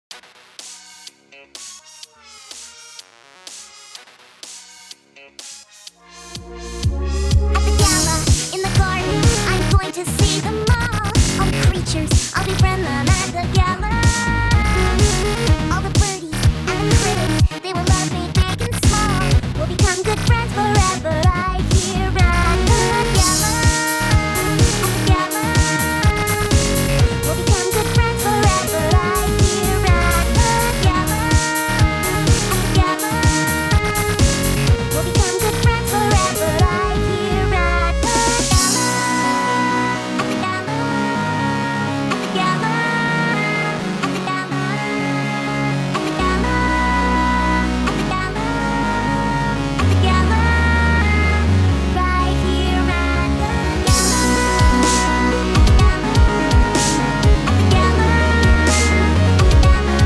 At the gala, in the garden, I'm going to see them all. All the creatures, I'll befriend them at the gala. All the birdies and the critters, they will love me big and small. We'll become good friends forever right here at the gala. At the gala, we'll become good friends forever right here at the gala. At the gala, we'll become good friends forever right here at the gala. At the gala, at the gala, at the gala, at the gala, at the gala, at the gala, right here at the gala. At the gala, at the gala, at the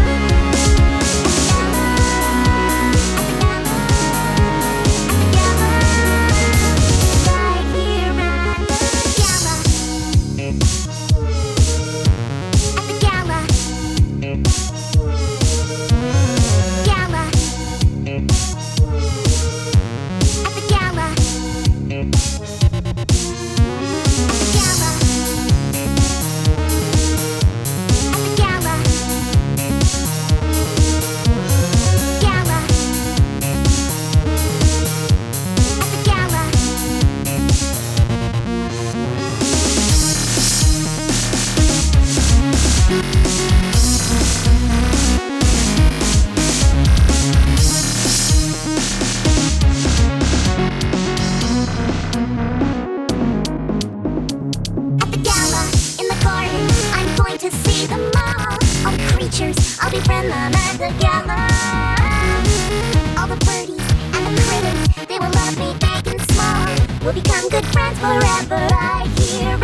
to see them all. All the creatures, I'll befriend them at the gala. All the birdies and the critters, they will love me big and small. We'll become good friends forever right here.